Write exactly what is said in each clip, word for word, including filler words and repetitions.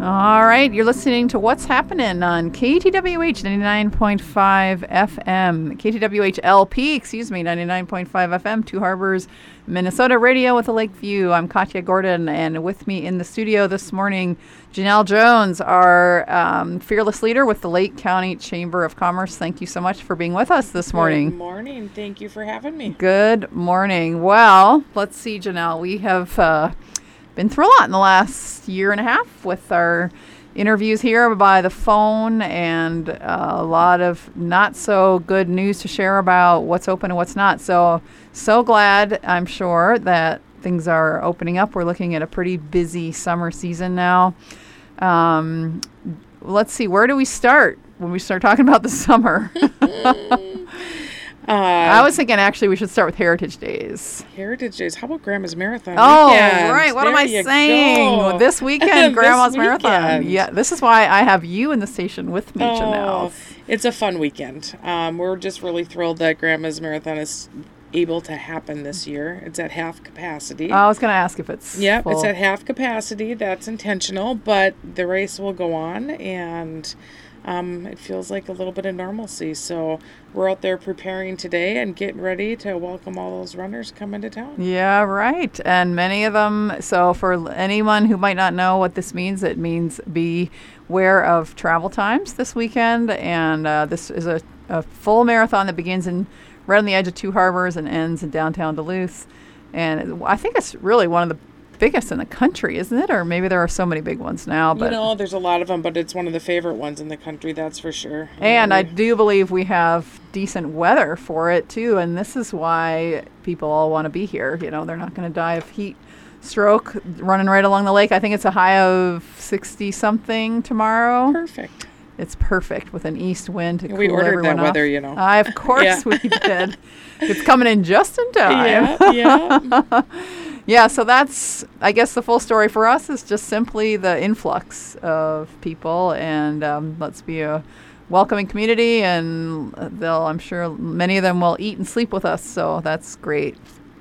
All right, you're listening to What's Happening on K T W H ninety-nine point five F M. K T W H L P, excuse me, ninety-nine point five F M, Two Harbors, Minnesota Radio with a lake view. I'm Katya Gordon, and with me in the studio this morning, Janelle Jones, our um, fearless leader with the Lake County Chamber of Commerce. Thank you so much for being with us this morning. Good morning. Thank you for having me. Good morning. Well, let's see, Janelle. We have uh, been through a lot in the last year and a half with our interviews here by the phone, and uh, a lot of not so good news to share about what's open and what's not. So, so glad, I'm sure, that things are opening up. We're looking at a pretty busy summer season now. Um, let's see, where do we start when we start talking about the summer? Uh, I was thinking actually we should start with Heritage Days. Heritage Days. How about Grandma's Marathon Oh, weekend? right. What there am I you saying? Go. This weekend, Grandma's this Marathon. weekend. Yeah, this is why I have you in the station with me, Oh, Janelle. it's a fun weekend. Um, we're just really thrilled that Grandma's Marathon is able to happen this year. It's at half capacity. I was going to ask if it's Yep, full. it's at half capacity. That's intentional, but the race will go on, and Um, it feels like a little bit of normalcy. So we're out there preparing today and getting ready to welcome all those runners coming to town. Yeah, right. And many of them, so for anyone who might not know what this means, it means beware of travel times this weekend. And uh, this is a, a full marathon that begins in right on the edge of Two Harbors and ends in downtown Duluth. And I think it's really one of the biggest in the country, isn't it? Or maybe there are so many big ones now. But you know, there's a lot of them, but it's one of the favorite ones in the country, that's for sure. And I do believe we have decent weather for it, too. And this is why people all want to be here. You know, they're not going to die of heat stroke running right along the lake. I think it's a high of sixty-something tomorrow. Perfect. It's perfect with an east wind to We cool ordered everyone that off. weather, you know. Uh, of course Yeah. we did. It's coming in just in time. Yeah, yeah. Yeah, so that's, I guess the full story for us is just simply the influx of people, and um, let's be a welcoming community, and they'll, I'm sure many of them will eat and sleep with us, so that's great.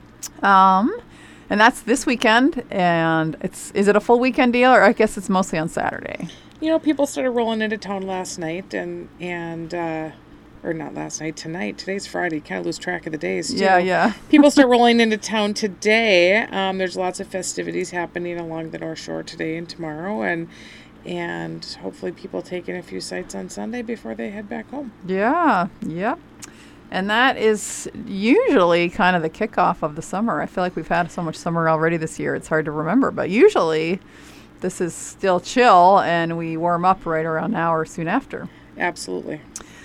Um, and that's this weekend, and it's, is it a full weekend deal, or I guess it's mostly on Saturday? You know, people started rolling into town last night, and, and uh, or not last night, tonight. Today's Friday. Kind of lose track of the days, too. Yeah, yeah. People start rolling into town today. Um, there's lots of festivities happening along the North Shore today and tomorrow, and and hopefully people taking a few sights on Sunday before they head back home. Yeah, yep. And that is usually kind of the kickoff of the summer. I feel like we've had so much summer already this year, it's hard to remember. But usually this is still chill, and we warm up right around now or soon after. Absolutely.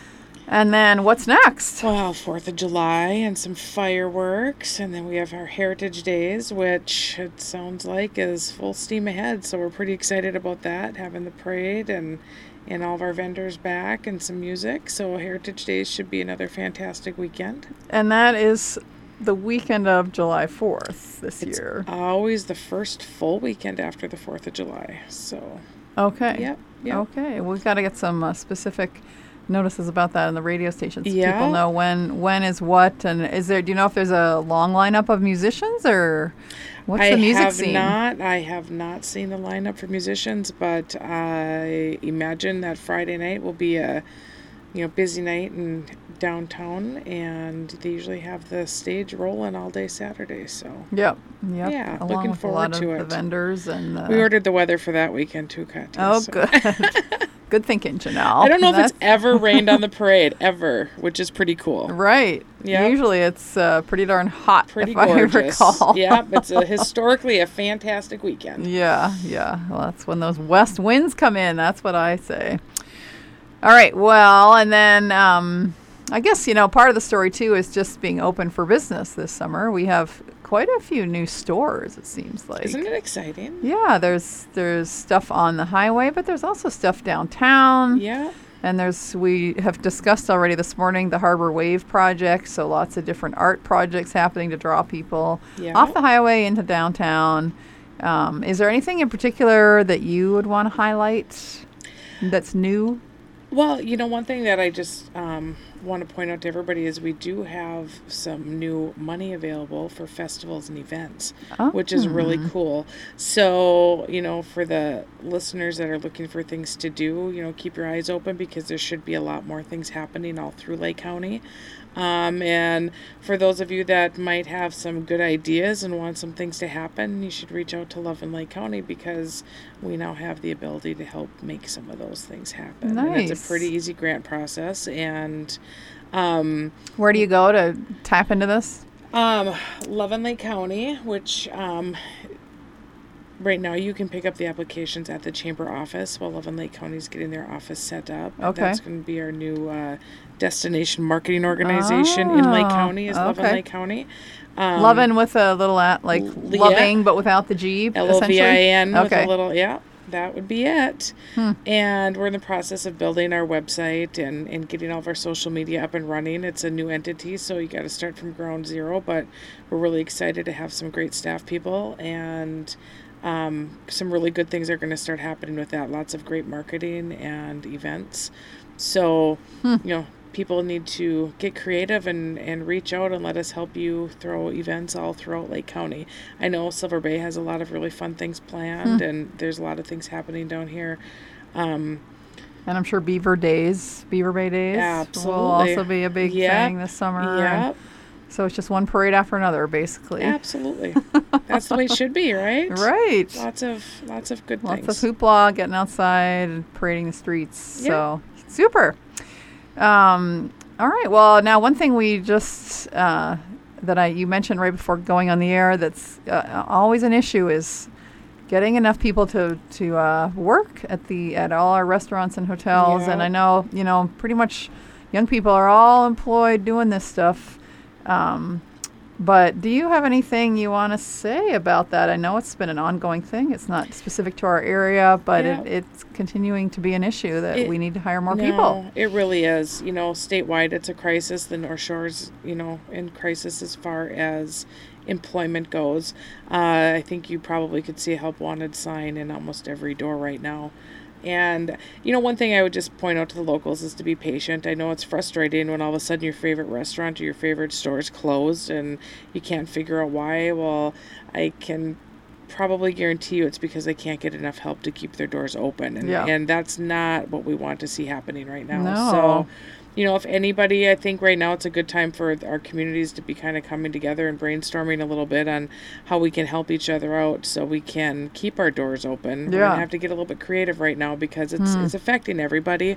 And then what's next? Well, fourth of July and some fireworks, and then we have our Heritage Days, which it sounds like is full steam ahead. So we're pretty excited about that, having the parade and, and all of our vendors back and some music. So Heritage Days should be another fantastic weekend. And that is the weekend of July fourth this It's year. always the first full weekend after the fourth of July. So, Okay. yep, yep. Okay. We've got to get some uh, specific notices about that in the radio stations. So Yeah. people know when when is what, and is there? Do you know if there's a long lineup of musicians, or what's I the music have scene? not. I have not seen the lineup for musicians, but I imagine that Friday night will be a, you know, busy night in downtown, and they usually have the stage rolling all day Saturday. So Yep. Yep. Yeah, Along looking with a lot forward to of the it. vendors and. Uh, we ordered the weather for that weekend too, Katya. Oh, so. good. Good thinking, Janelle. I don't know if That's it's ever rained on the parade ever, which is pretty cool. right. Yep. Usually it's uh, pretty darn hot. Pretty if gorgeous. I recall. Yep, it's a historically a fantastic weekend. Yeah, yeah. Well, that's when those west winds come in. That's what I say. All right. Well, and then um, I guess, you know, part of the story, too, is just being open for business this summer. We have quite a few new stores, it seems like. Isn't it exciting? Yeah, there's there's stuff on the highway, but there's also stuff downtown. Yeah. And there's, we have discussed already this morning, the Harbor Wave project. So lots of different art projects happening to draw people Yeah. off the highway into downtown. Um, is there anything in particular that you would want to highlight that's new? Well, you know, one thing that I just um, want to point out to everybody is we do have some new money available for festivals and events, Oh. which is really cool. So, you know, for the listeners that are looking for things to do, you know, keep your eyes open because there should be a lot more things happening all through Lake County. Um, and for those of you that might have some good ideas and want some things to happen, you should reach out to Love in Lake County because we now have the ability to help make some of those things happen. And it's Nice. a pretty easy grant process. And um, Where do you go to tap into this? um, Love in Lake County, which um, right now you can pick up the applications at the chamber office while Love in Lake County is getting their office set up. Okay. That's going to be our new uh, destination marketing organization in Lake Oh, County is Love in okay. Lake County. Um, Lovin' with a little at like l- yeah. loving, but without the G. L O V I N essentially? with Okay. a little, yeah, that would be it. Hmm. And we're in the process of building our website and, and getting all of our social media up and running. It's a new entity, so you got to start from ground zero, but we're really excited to have some great staff people and um, some really good things are going to start happening with that. Lots of great marketing and events. So, Hmm. you know, people need to get creative and, and reach out and let us help you throw events all throughout Lake County. I know Silver Bay has a lot of really fun things planned, Hmm. and there's a lot of things happening down here. Um, And I'm sure Beaver Days, Beaver Bay Days, will Absolutely. also be a big Yep. thing this summer. and yep, So it's just one parade after another, basically. absolutely. That's the way it should be, right? Right. Lots of lots of good Lots things. of hoopla, getting outside, and parading the streets. Yeah. So super. Um, all right. Well, now one thing we just uh, that I you mentioned right before going on the air that's uh, always an issue is getting enough people to to uh, work at the at all our restaurants and hotels. And Yeah. I know you know pretty much young people are all employed doing this stuff. Um, But do you have anything you want to say about that? I know it's been an ongoing thing. It's not specific to our area, but Yeah. it, it's continuing to be an issue that It- we need to hire more no, people. it really is. You know, statewide, it's a crisis. The North Shore's, you know, in crisis as far as employment goes. Uh, I think you probably could see a help wanted sign in almost every door right now. And, you know, one thing I would just point out to the locals is to be patient. I know it's frustrating when all of a sudden your favorite restaurant or your favorite store is closed and you can't figure out why. Well, I can probably guarantee you it's because they can't get enough help to keep their doors open. And, Yeah. and that's not what we want to see happening right now. No. So, you know, if anybody, I think right now it's a good time for our communities to be kind of coming together and brainstorming a little bit on how we can help each other out so we can keep our doors open. We're Yeah. gonna have to get a little bit creative right now because it's Hmm. it's affecting everybody.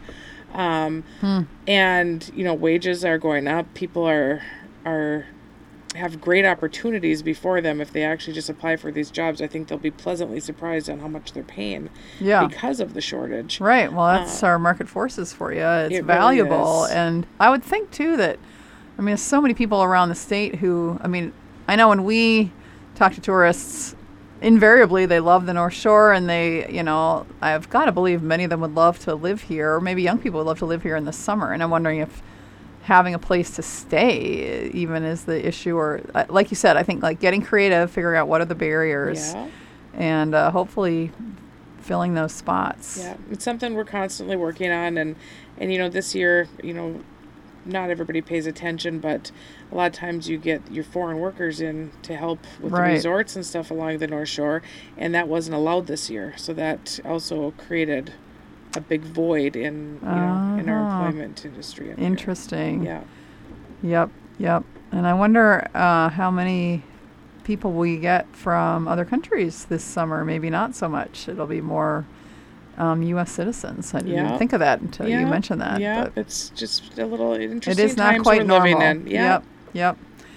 Um, Hmm. and you know, wages are going up. People are are have great opportunities before them if they actually just apply for these jobs. I think they'll be pleasantly surprised on how much they're paying Yeah. because of the shortage. Right. Well, that's Uh, our market forces for you. It's it really valuable. is. And I would think, too, that, I mean, there's so many people around the state who, I mean, I know when we talk to tourists, invariably they love the North Shore and they, you know, I've got to believe many of them would love to live here, or maybe young people would love to live here in the summer. And I'm wondering if having a place to stay even is the issue, or uh, like you said, I think like getting creative, figuring out what are the barriers, Yeah. and uh, hopefully filling those spots. Yeah, it's something we're constantly working on, and and you know this year, you know, not everybody pays attention, but a lot of times you get your foreign workers in to help with Right. the resorts and stuff along the North Shore, and that wasn't allowed this year, so that also created a big void in you know in our Uh-huh. employment industry. in here. Interesting. Yeah. Yep. Yep. And I wonder uh, how many people we get from other countries this summer. Maybe not so much. It'll be more um, U S citizens. I didn't even Yeah. think of that until you Yeah. mentioned that. Yeah, But it's just a little it interesting is not times quite we're normal. living in. Yeah. Yep. Yep.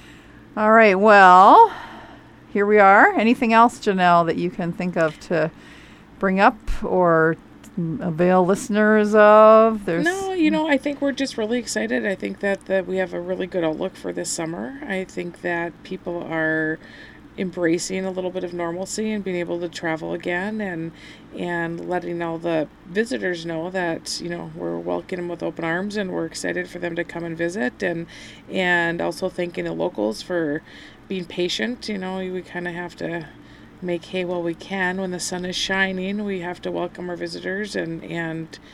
All right. Well, here we are. Anything else, Janelle, that you can think of to bring up or mm, avail listeners of? There's No, you know, I think we're just really excited. I think that, that we have a really good outlook for this summer. I think that people are embracing a little bit of normalcy and being able to travel again, and and letting all the visitors know that, you know, we're welcoming them with open arms and we're excited for them to come and visit, and and also thanking the locals for being patient. You know, we kind of have to make hay while we can. When the sun is shining, we have to welcome our visitors and and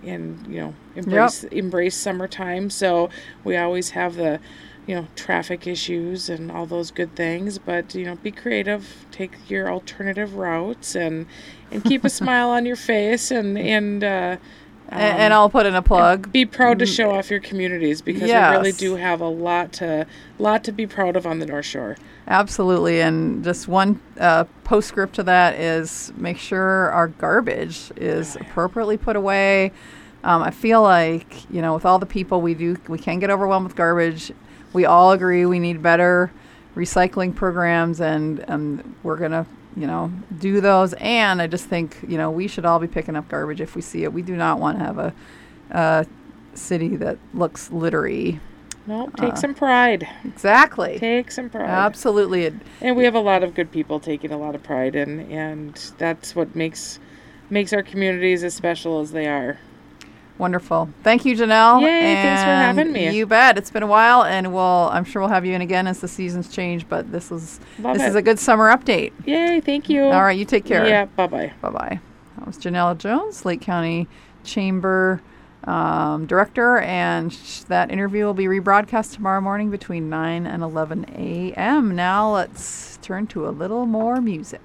and you know embrace yep. embrace summertime. So we always have the you know traffic issues and all those good things, but you know be creative, take your alternative routes, and and keep a smile on your face, and and uh, um, and, and I'll put in a plug. Be proud to show off your communities, because yes. we really do have a lot to lot to be proud of on the North Shore. Absolutely. And just one uh, postscript to that is make sure our garbage is oh, yeah. appropriately put away. Um, I feel like, you know, with all the people we do, we can get overwhelmed with garbage. We all agree we need better recycling programs, and, and we're going to, you know, do those. And I just think, you know, we should all be picking up garbage if we see it. We do not want to have a, a city that looks littery. No, take uh, some pride. Exactly. Take some pride. Absolutely. And we have a lot of good people taking a lot of pride in, and that's what makes makes our communities as special as they are. Wonderful. Thank you, Janelle. Yay, and thanks for having me. You bet. It's been a while, and we'll I'm sure we'll have you in again as the seasons change, but this was Love this it. is a good summer update. Yay, thank you. All right, you take care. Yeah, bye-bye. Bye-bye. That was Janelle Jones, Lake County Chamber Um, director, and sh- that interview will be rebroadcast tomorrow morning between nine and eleven a.m. Now let's turn to a little more music.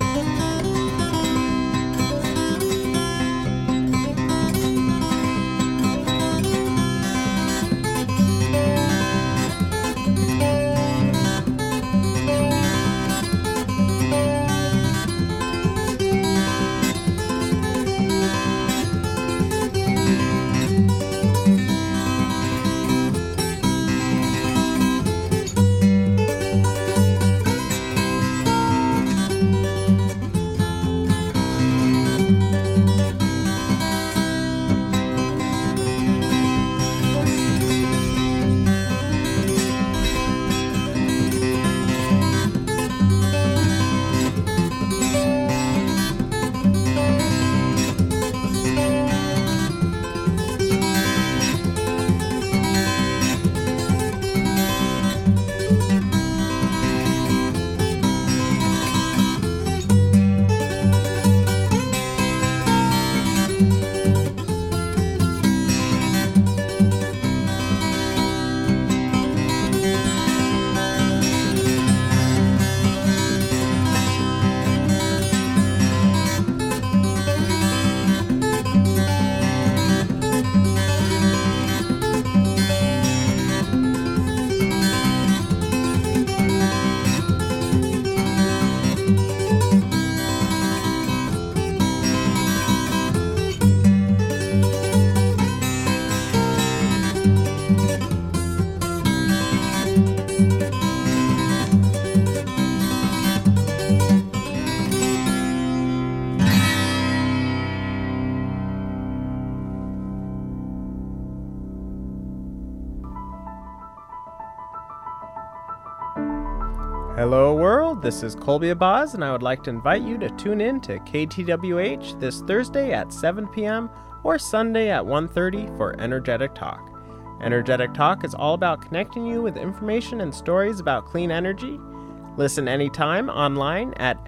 Hello world, this is Colby Abaz, and I would like to invite you to tune in to K T W H this Thursday at seven p.m. or Sunday at one thirty for Energetic Talk. Energetic Talk is all about connecting you with information and stories about clean energy. Listen anytime online at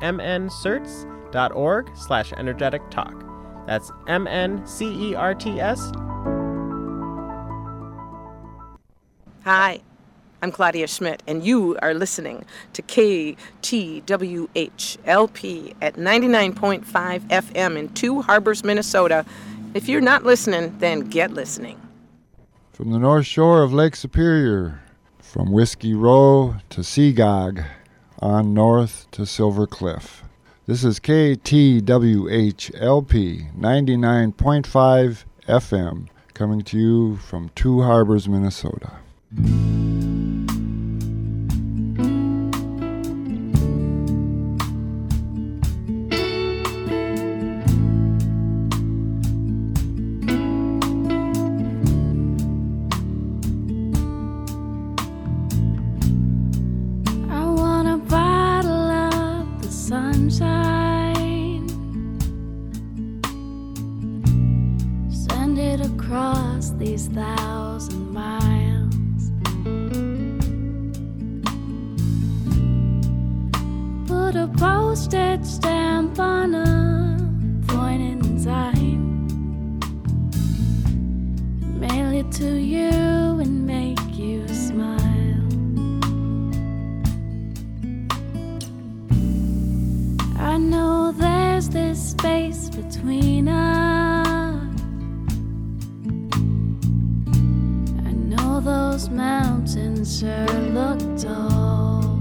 mncerts.org slash energetic talk. That's M N C E R T S. Hi. I'm Claudia Schmidt, and you are listening to K T W H L P at ninety-nine point five F M in Two Harbors, Minnesota. If you're not listening, then get listening. From the North Shore of Lake Superior, from Whiskey Row to Seagog, on north to Silver Cliff. This is K T W H L P ninety-nine point five F M, coming to you from Two Harbors, Minnesota. it to you and make you smile. I know there's this space between us. I know those mountains sure look tall.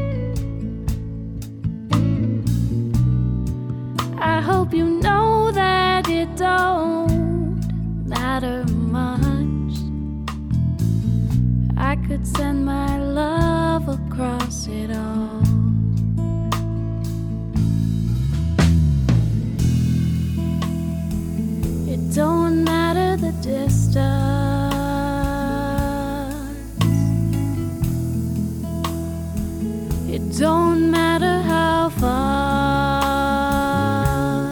I hope you know that it don't matter much. I could send my love across it all. It don't matter the distance. It don't matter how far.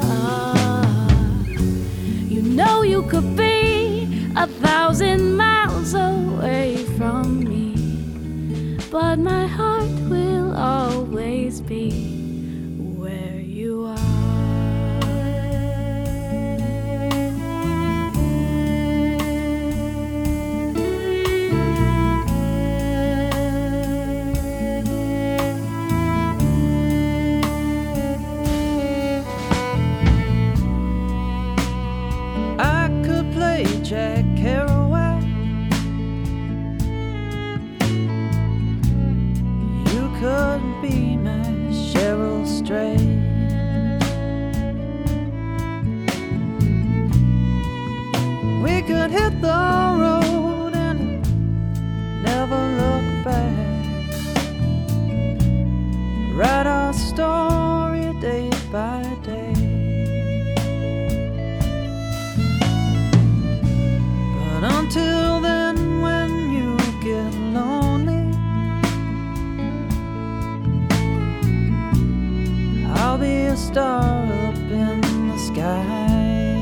You know you could be a thousand miles away from me, but my heart will always be where you are. Jack Kerouac, you could be my Cheryl Strait. We could hit the road and never look back. Write our story day by day. Until then, when you get lonely, I'll be a star up in the sky.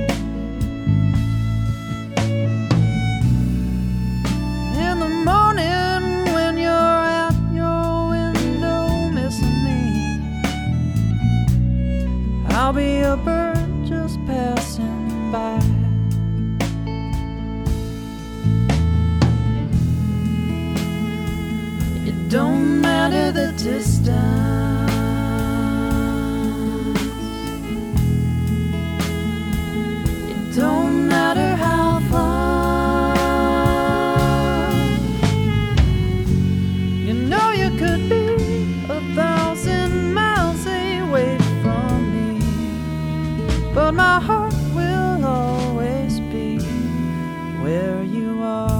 In the morning, when you're at your window missing me, I'll be a bird just passing by. It don't matter the distance. It don't matter how far. You know you could be a thousand miles away from me, but my heart will always be where you are.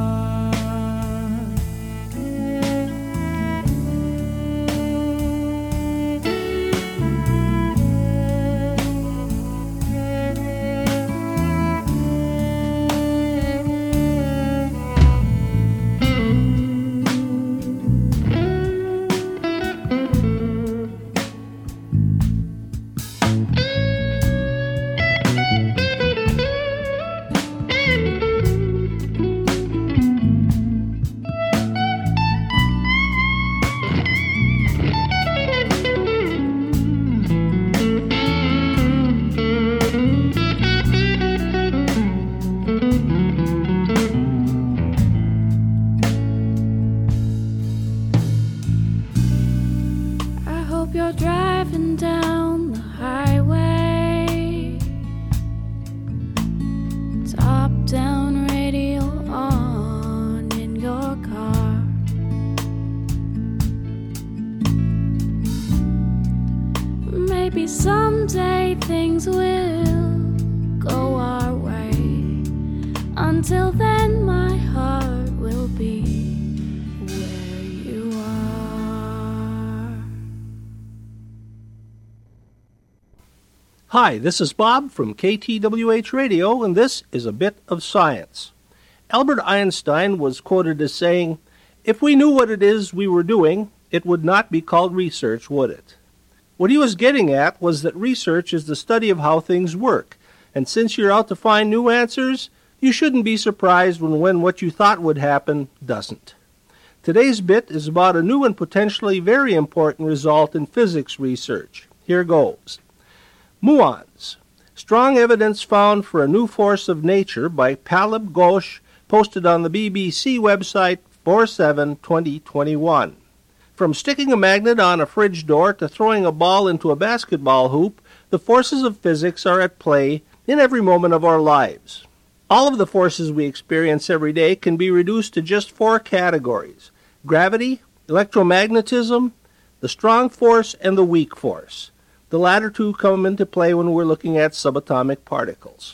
You're driving down the highway, top down radio on in your car. Maybe someday things will go our way. Until then, my heart will be where you are. Hi, this is Bob from K T W H Radio, and this is A Bit of Science. Albert Einstein was quoted as saying, "If we knew what it is we were doing, it would not be called research, would it?" What he was getting at was that research is the study of how things work, and since you're out to find new answers, you shouldn't be surprised when, when what you thought would happen doesn't. Today's bit is about a new and potentially very important result in physics research. Here goes. Muons. Strong evidence found for a new force of nature by Palab Ghosh, posted on the B B C website four seven twenty twenty-one. From sticking a magnet on a fridge door to throwing a ball into a basketball hoop, the forces of physics are at play in every moment of our lives. All of the forces we experience every day can be reduced to just four categories: gravity, electromagnetism, the strong force, and the weak force. The latter two come into play when we're looking at subatomic particles.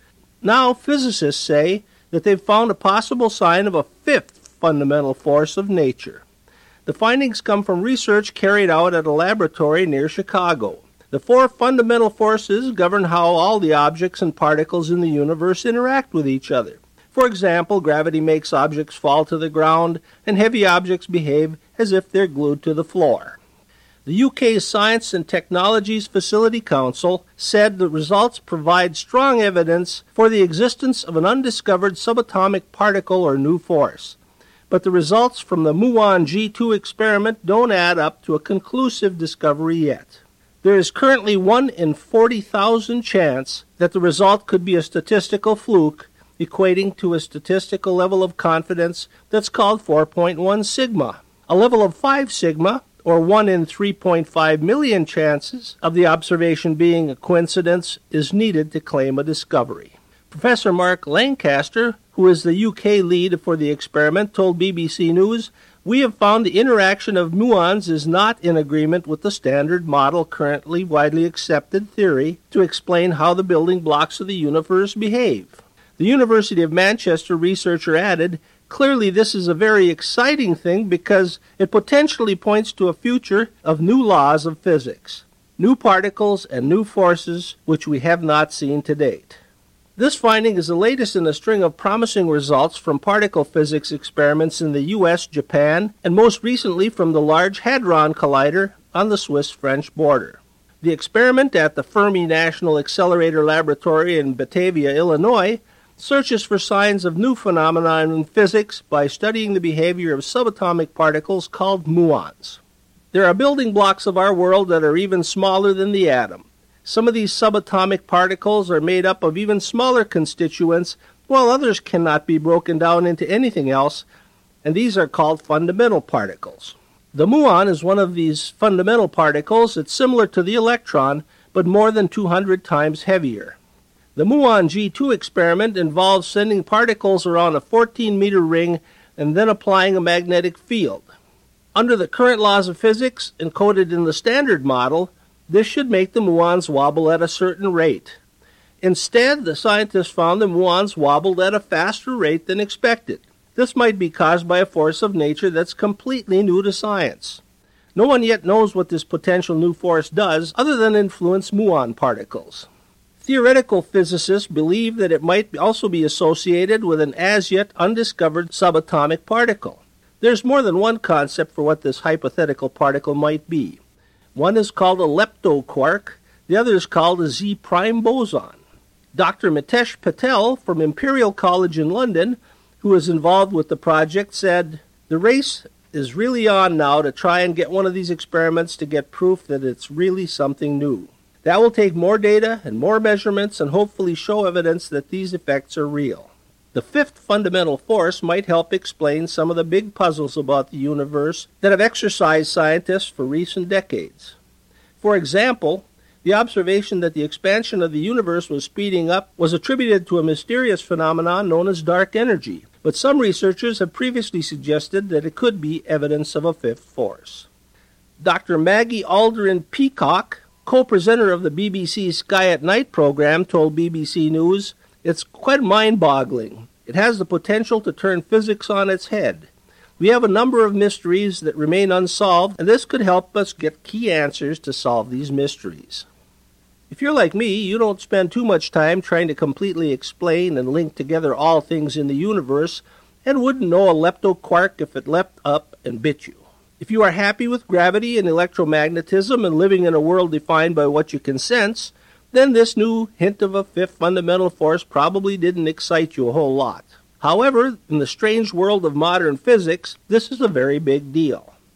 Now, physicists say that they've found a possible sign of a fifth fundamental force of nature. The findings come from research carried out at a laboratory near Chicago. The four fundamental forces govern how all the objects and particles in the universe interact with each other. For example, gravity makes objects fall to the ground, and heavy objects behave as if they're glued to the floor. The U K's Science and Technologies Facility Council said the results provide strong evidence for the existence of an undiscovered subatomic particle or new force. But the results from the Muon G two experiment don't add up to a conclusive discovery yet. There is currently one in forty thousand chance that the result could be a statistical fluke, equating to a statistical level of confidence that's called four point one sigma. A level of five sigma, or one in three point five million chances of the observation being a coincidence, is needed to claim a discovery. Professor Mark Lancaster, who is the U K lead for the experiment, told B B C News, "We have found the interaction of muons is not in agreement with the standard model currently widely accepted theory to explain how the building blocks of the universe behave." The University of Manchester researcher added, "Clearly this is a very exciting thing because it potentially points to a future of new laws of physics, new particles and new forces which we have not seen to date." This finding is the latest in a string of promising results from particle physics experiments in the U S, Japan, and most recently from the Large Hadron Collider on the Swiss-French border. The experiment at the Fermi National Accelerator Laboratory in Batavia, Illinois, searches for signs of new phenomena in physics by studying the behavior of subatomic particles called muons. There are building blocks of our world that are even smaller than the atom. Some of these subatomic particles are made up of even smaller constituents, while others cannot be broken down into anything else, and these are called fundamental particles. The muon is one of these fundamental particles. It's similar to the electron, but more than two hundred times heavier. The Muon G two experiment involves sending particles around a fourteen meter ring and then applying a magnetic field. Under the current laws of physics, encoded in the standard model, this should make the muons wobble at a certain rate. Instead, the scientists found the muons wobbled at a faster rate than expected. This might be caused by a force of nature that's completely new to science. No one yet knows what this potential new force does other than influence muon particles. Theoretical physicists believe that it might also be associated with an as-yet undiscovered subatomic particle. There's more than one concept for what this hypothetical particle might be. One is called a leptoquark, the other is called a Z-prime boson. Doctor Mitesh Patel from Imperial College in London, who is involved with the project, said, "The race is really on now to try and get one of these experiments to get proof that it's really something new. That will take more data and more measurements and hopefully show evidence that these effects are real. The fifth fundamental force might help explain some of the big puzzles about the universe that have exercised scientists for recent decades. For example, the observation that the expansion of the universe was speeding up was attributed to a mysterious phenomenon known as dark energy, but some researchers have previously suggested that it could be evidence of a fifth force." Doctor Maggie Aldrin-Peacock, co-presenter of the B B C's Sky at Night program, told B B C News, "It's quite mind-boggling. It has the potential to turn physics on its head. We have a number of mysteries that remain unsolved, and this could help us get key answers to solve these mysteries." If you're like me, you don't spend too much time trying to completely explain and link together all things in the universe, and wouldn't know a leptoquark if it leapt up and bit you. If you are happy with gravity and electromagnetism and living in a world defined by what you can sense, then this new hint of a fifth fundamental force probably didn't excite you a whole lot. However, in the strange world of modern physics, this is a very big deal.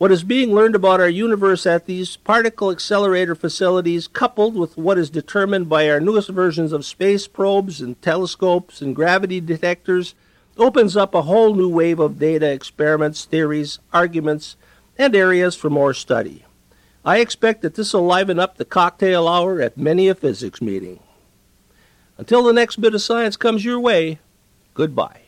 What is being learned about our universe at these particle accelerator facilities, coupled with what is determined by our newest versions of space probes and telescopes and gravity detectors, opens up a whole new wave of data, experiments, theories, arguments, and areas for more study. I expect that this will liven up the cocktail hour at many a physics meeting. Until the next bit of science comes your way, goodbye.